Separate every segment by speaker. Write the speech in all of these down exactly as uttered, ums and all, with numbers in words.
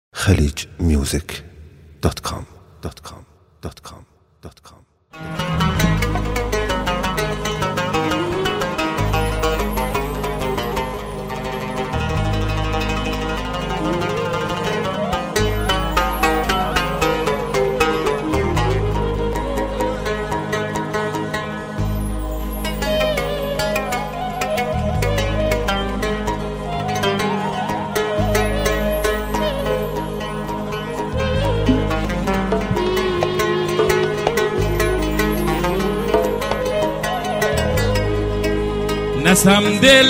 Speaker 1: خلیج میوزیک دات کام دات کام دات کام دات کام.
Speaker 2: نسم دل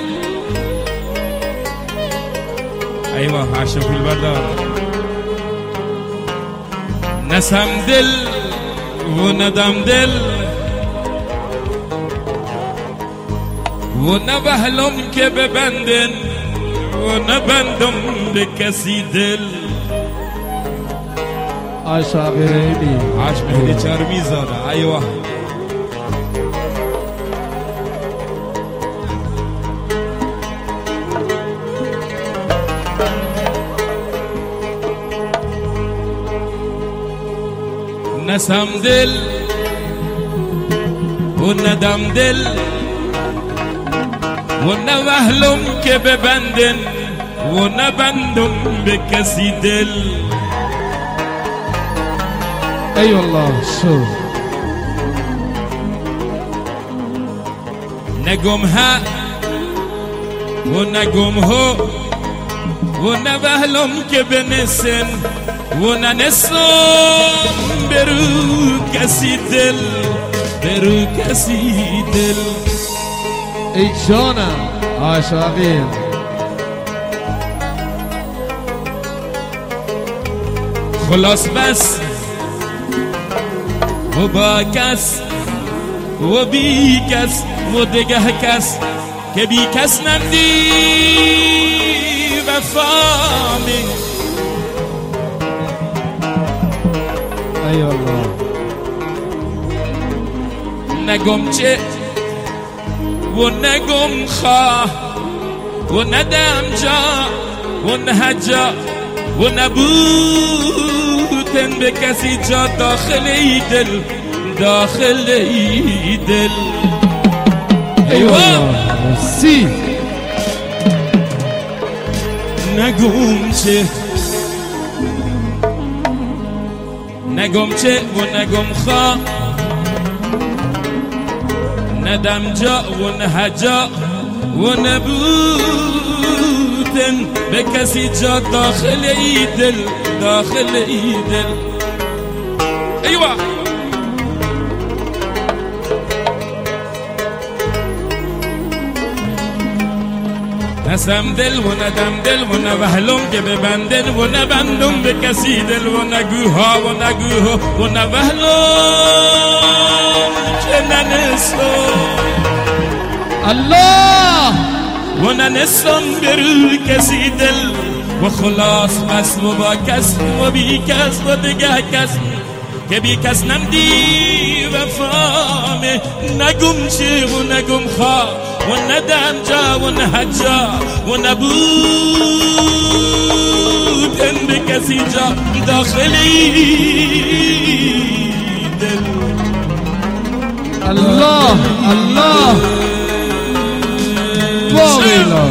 Speaker 2: ايوه عشان في البردار نسم دل وندم دل ونبهلم که ببندن ونبندم به کسی دل.
Speaker 3: عاشق ریلی
Speaker 2: عاش مهدی چرمی زاده ايوه نسم دل و ندم دل و نوهلم که ببندن و نبندم به کسی دل.
Speaker 3: ای والله شو
Speaker 2: نگم ها و نگم هو و نوهلم که بنسن و ننسم برو کسی دل برو کسی دل.
Speaker 3: ای جانم عاشقیم
Speaker 2: خلاص بس و با کس و بی کس و دگه کس که بی کس نمدی وفامی.
Speaker 3: ای والله
Speaker 2: نگم چه و نگم خواه و ندم جا و نهجا و نبودن به کسی جا داخل ای دل داخل ای دل.
Speaker 3: ای والله سی
Speaker 2: نگم چه نگم چه و نگم خواه ندم جا و نهجا و نبودن به کسی جا داخل ای دل داخل ای دل. ایوه نسم دل و ندم دل و نوهلم که ببندن و نبندم به کسی دل و نگوها و نگوها و نوهلم که ننسم
Speaker 3: الله
Speaker 2: و ننسم برو کسی دل و خلاص بس و با کس و بی کس و دگه کس که بی کس نمدی وفامه. نگم چه و نگم خواه و ندم جا و نهجا و نبودن به کسی جا داخلی دل.
Speaker 3: الله الله واقعا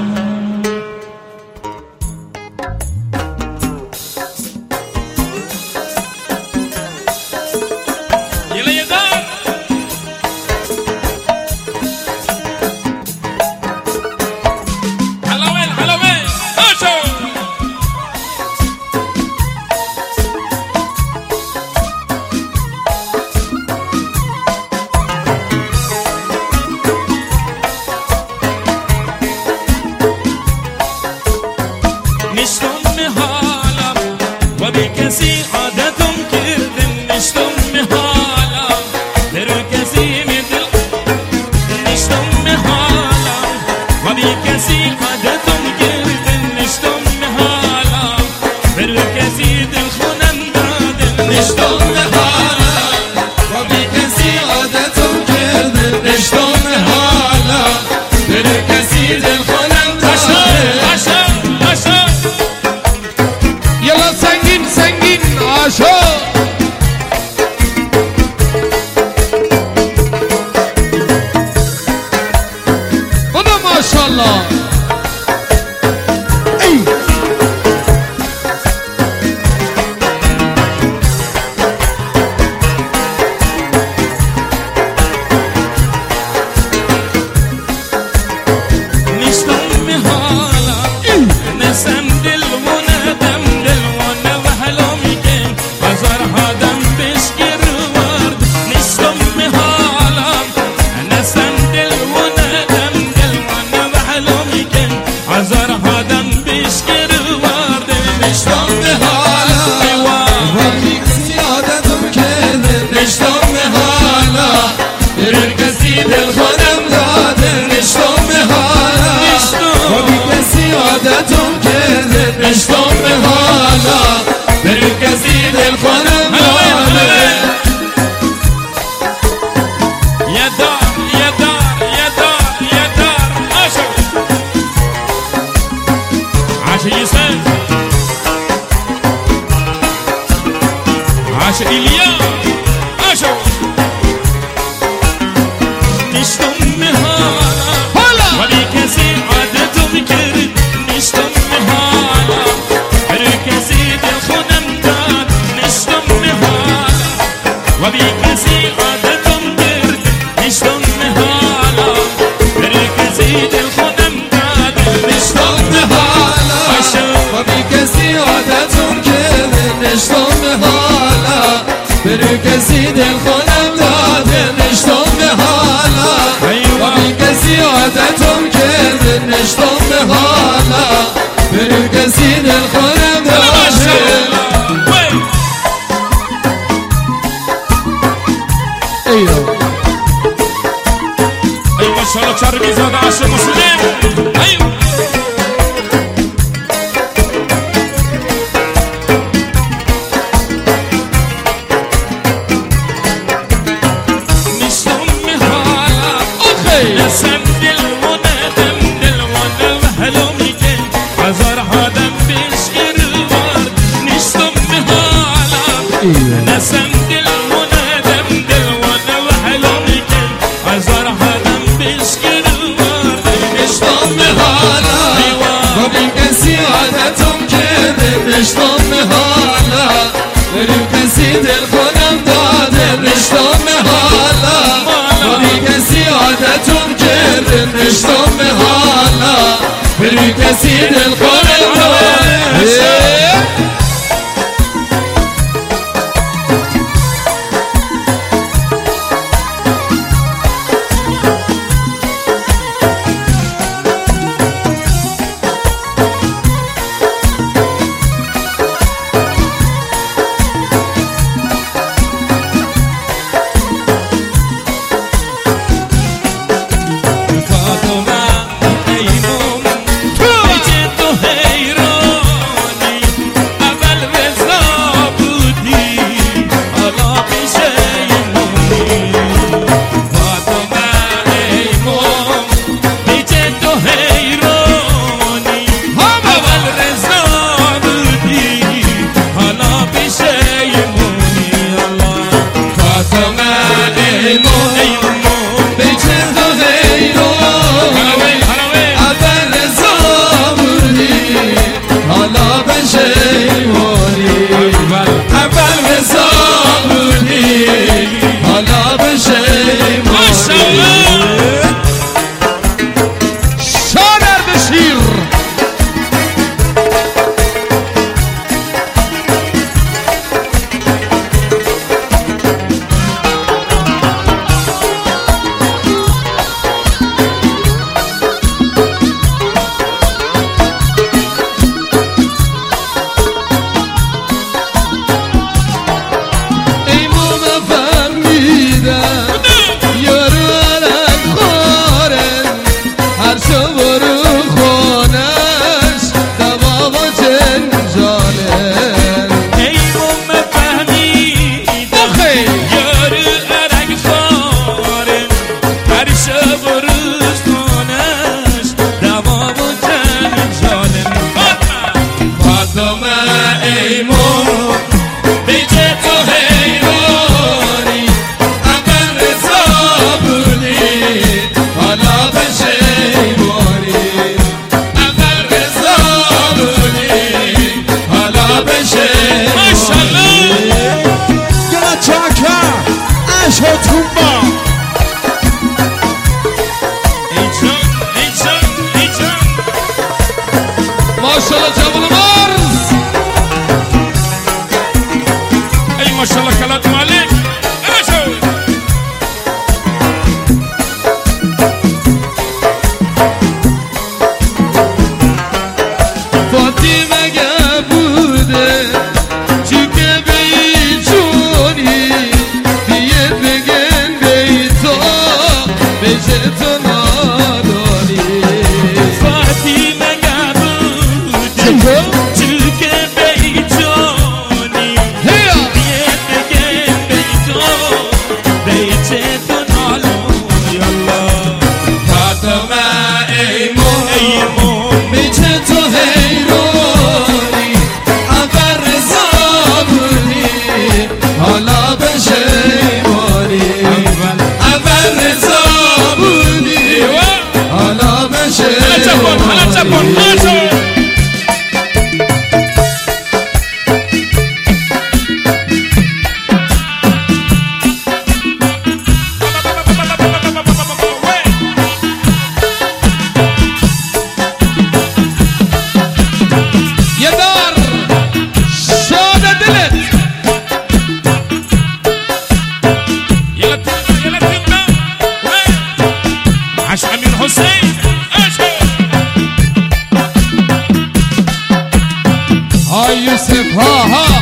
Speaker 2: کسی عادتم کردن نشتم حالم برو کسی می دل نشتم حالم و بی کسی عادتم کردن نشتم حالم برو کسی دل خونم دادن نشتم حالم و بی کسی عادتم کردن نشتم حالم برو کسی دل خونم دادن. عاش ایلیا عاشو نشتم مهالا ولی کسی عادتم کرد نشتم مهالا هر کسی دل خودم داد نشتم مهالا ولی کسی عادتم کرد نشتم مهالا هر کسی دل خودم داد نشتم مهالا
Speaker 3: ولی کسی عادتم کرد نشتم مهالا برو کسی دل خودم داده نشتم به حالا و بی کسی عادتم کرده نشتم به حالا برو کسی دل خودم داده ایو
Speaker 2: ای ماشاءالله چربی زاده عشق مسلم ایو نسم دل و ندم دل و نو هلومی که هزار آدم پیش گروارد نشتم مهالا نسم دل و ندم دل و نو هلومی که هزار آدم پیش گروارد نشتم مهالا
Speaker 3: و بی کسی عادتم کرده نشتم مهالا برو کسی دل خودم داده نشتم مهالا و بی کسی عادتم کرده نشتم به حالا برو کسی دل خودم داده یوسف ها ها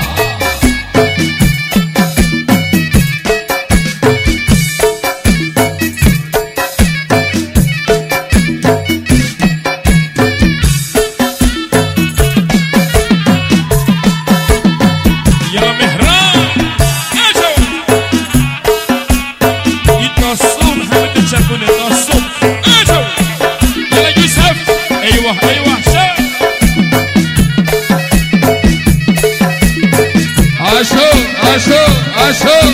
Speaker 3: عاشو عاشو عاشو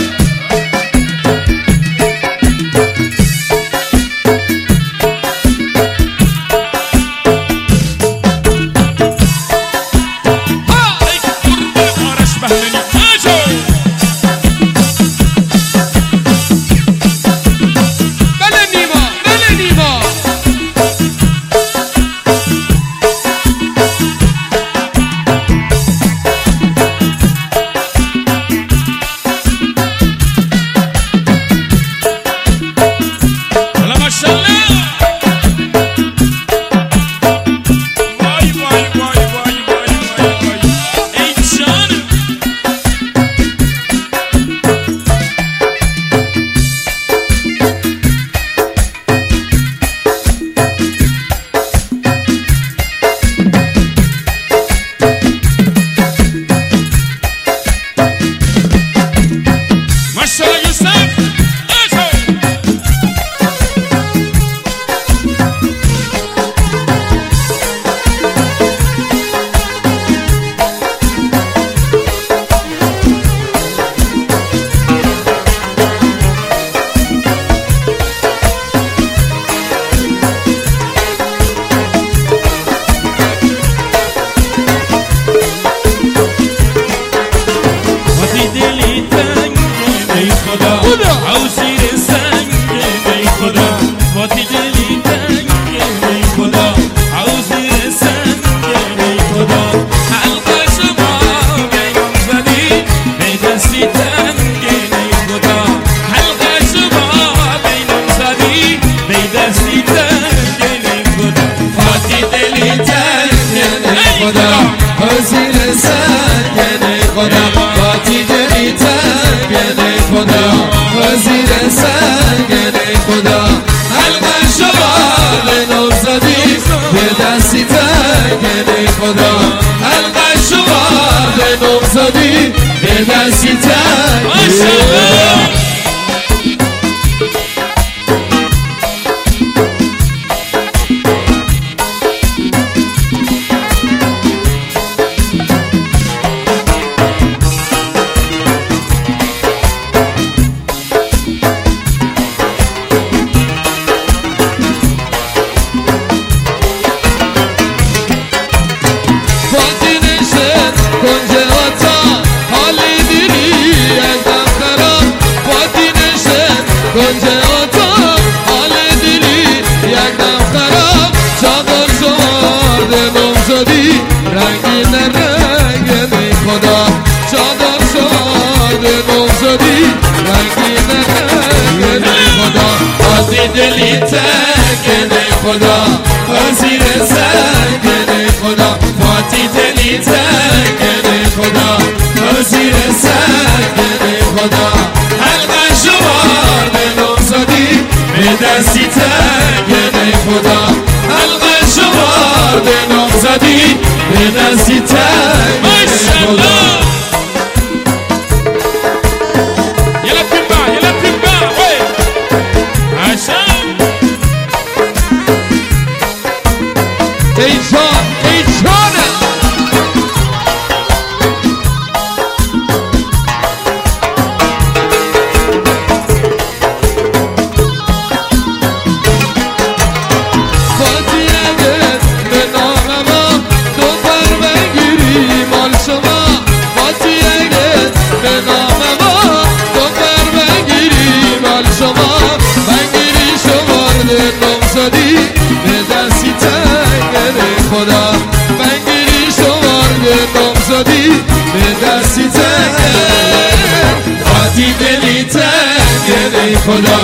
Speaker 2: خدا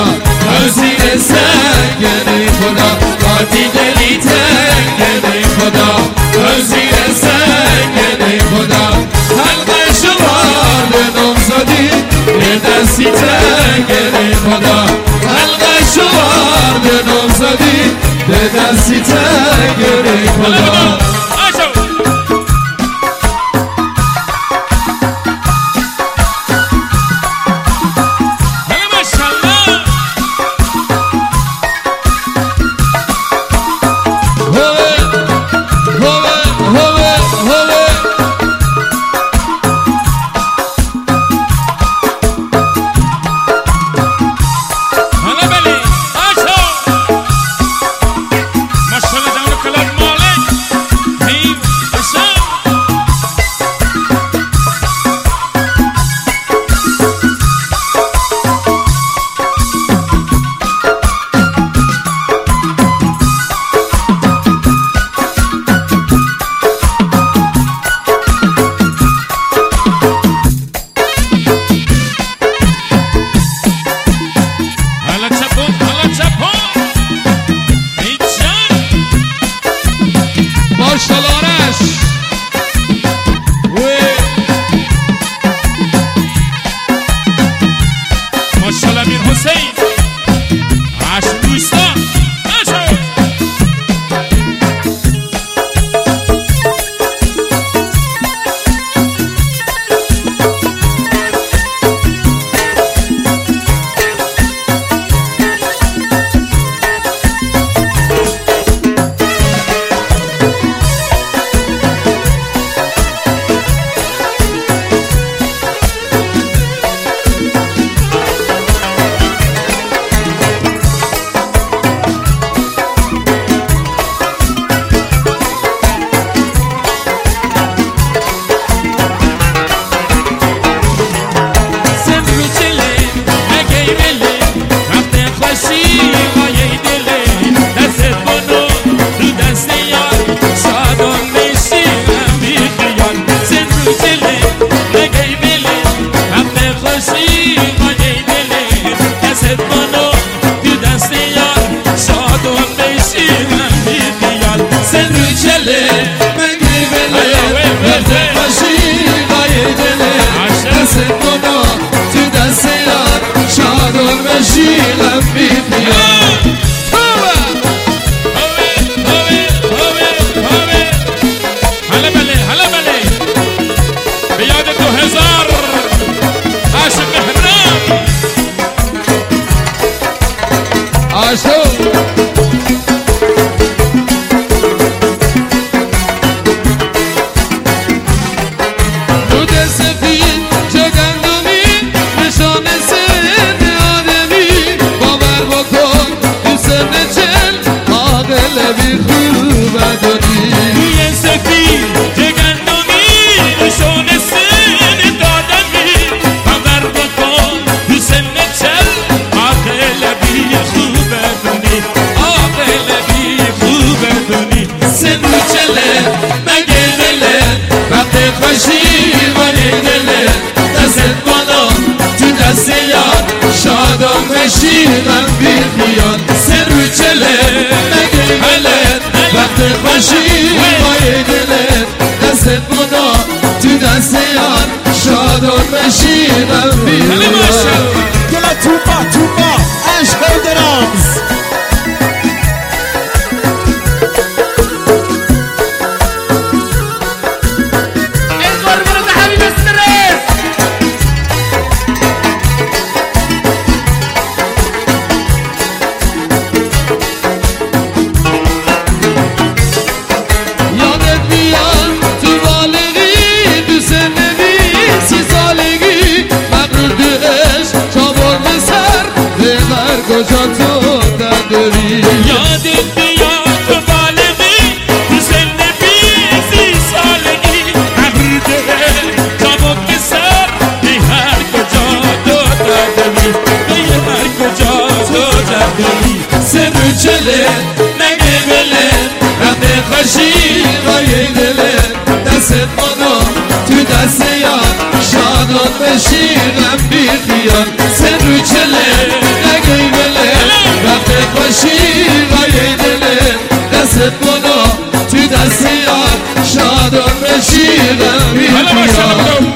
Speaker 2: وزیر سنگن خدا قاطی دلی تنگن خدا وزیر سنگن
Speaker 3: بشیرم بی خیال سر و چله نگه ملت وقت خوشی مای دلت دستت منا تو دست یار شادان بشیرم بی خیال
Speaker 4: گلا توپا توپا عشق و درامز
Speaker 3: کجا تو نداری
Speaker 2: یادت بیاد تو بالغی تو سن بیسی سالگی ابرده جواب بسر به هر کجا تو نداری به هر کجا تو نداری
Speaker 3: سر و چله نگه بله رفت خوشی رای دله دست مانا تو دست یار شادان بشیرم بی خیال سر و چله وقت خوشی رای دله دست مانا تو دست یار شادان بشیرم بی خیال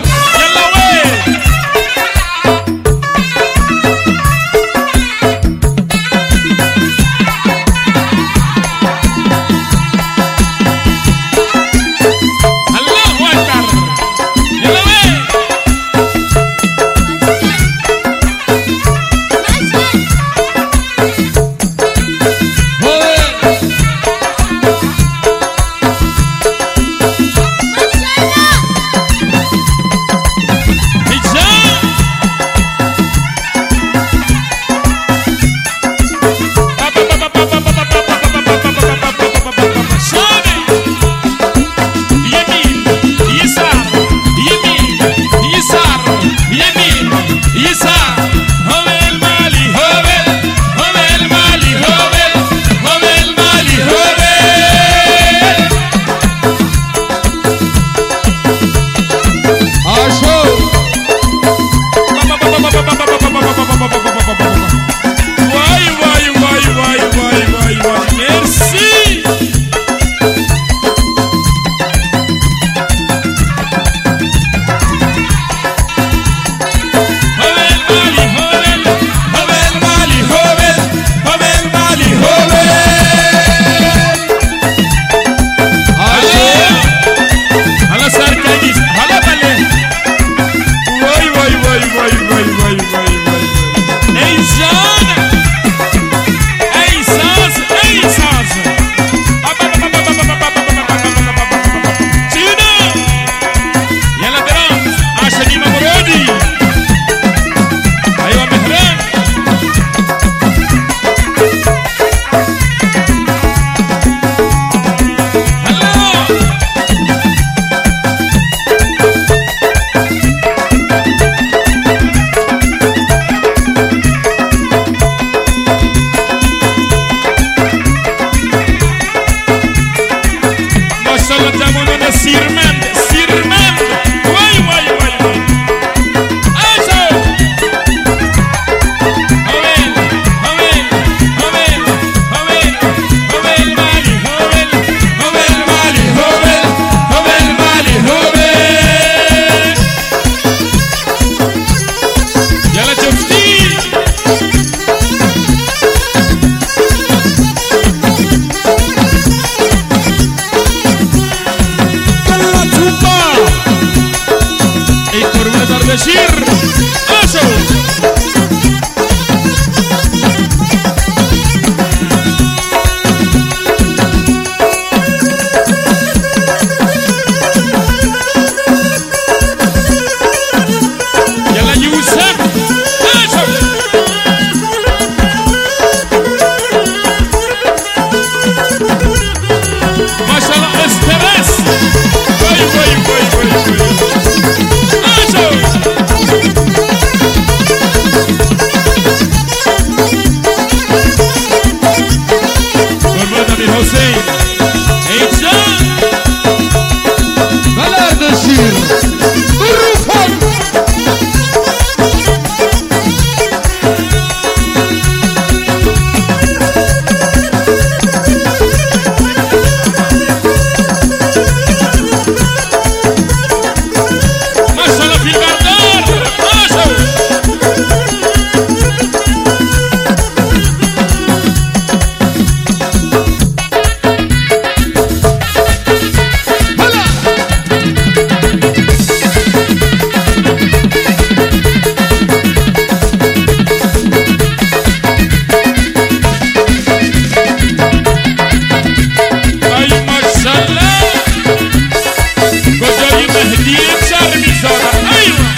Speaker 2: آقای مهدی چرمی زادن. ایوه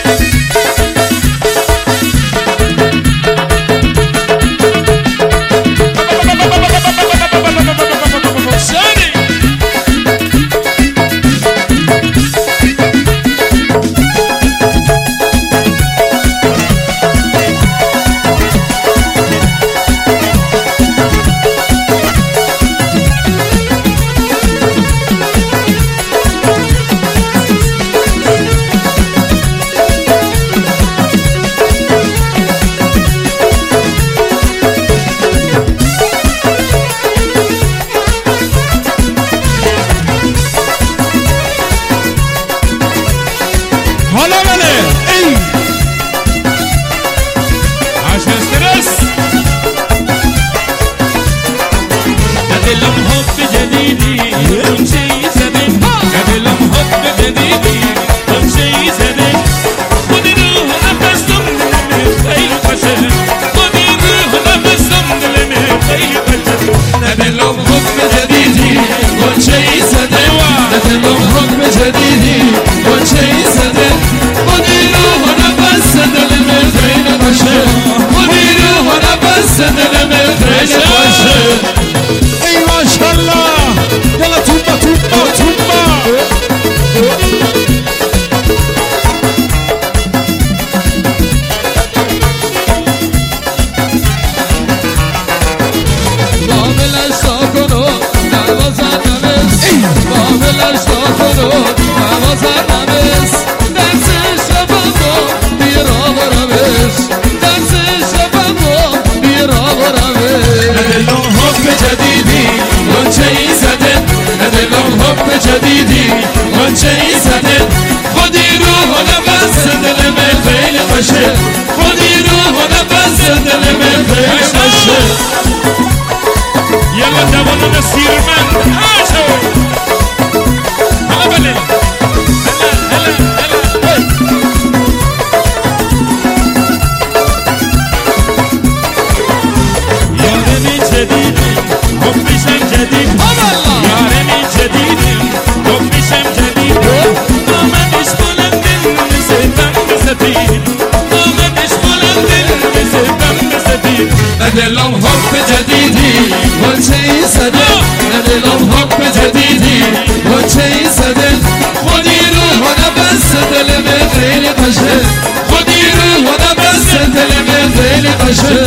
Speaker 3: دلم حب جدیدی غنچه‌ای زده دلم حب جدیدی غنچه‌ای زده خودی رو نفس دل من خیلی قشنگ خودی رو نفس دل من خیلی قشنگ.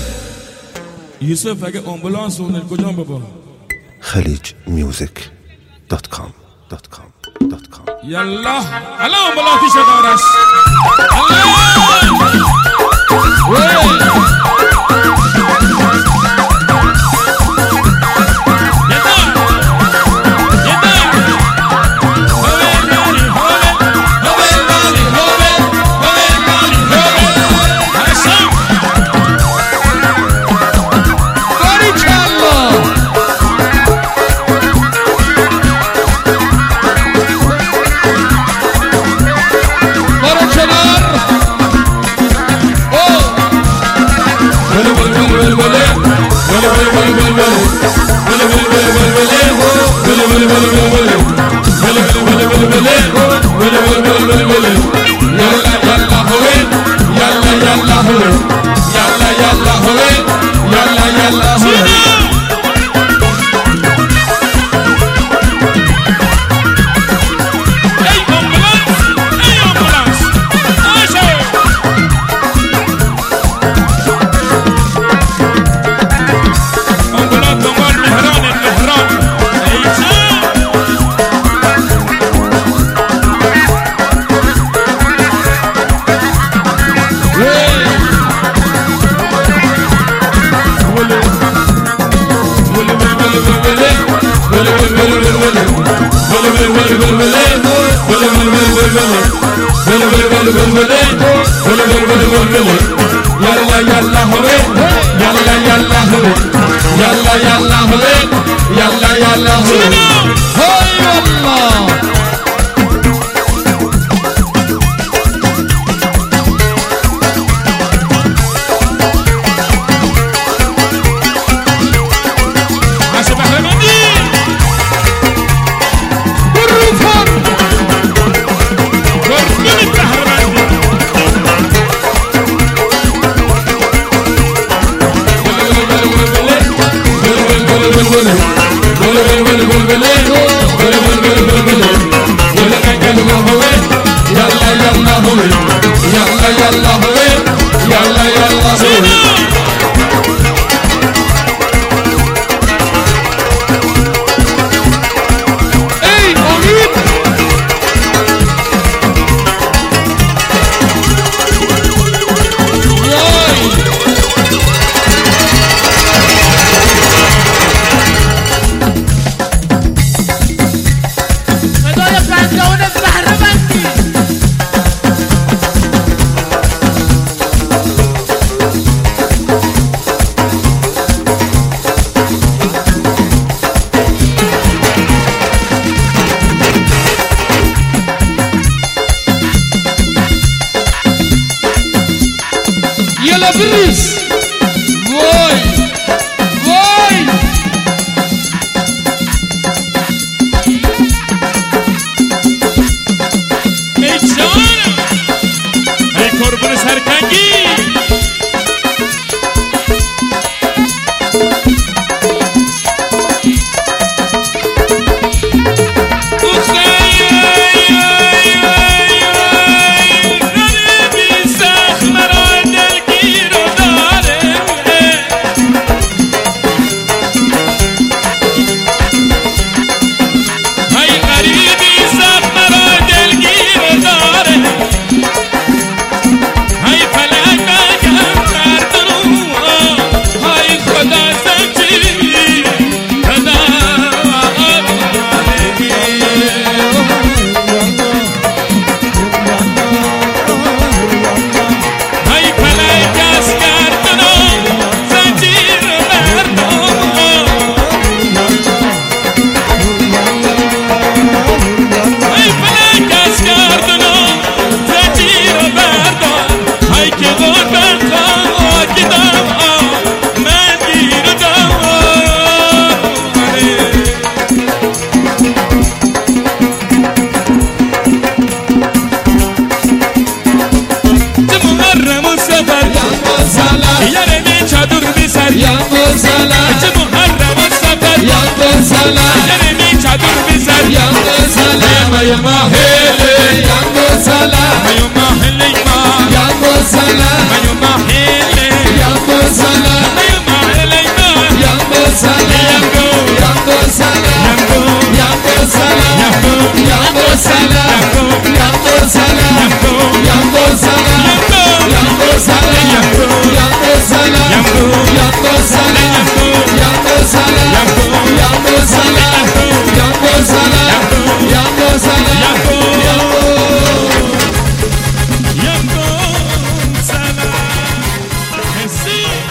Speaker 2: یوسف اگه آمبولانس اونن کجا بابا؟
Speaker 1: خلیج میوزیک دات کام دات کام دات کام.
Speaker 2: یلا الان آمبولانسی شد آرش.
Speaker 3: لبریز وای وای
Speaker 2: ای جانم ای قربون سرکنگی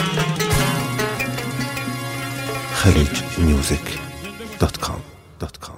Speaker 1: خلیج میوزیک دات کام دات کام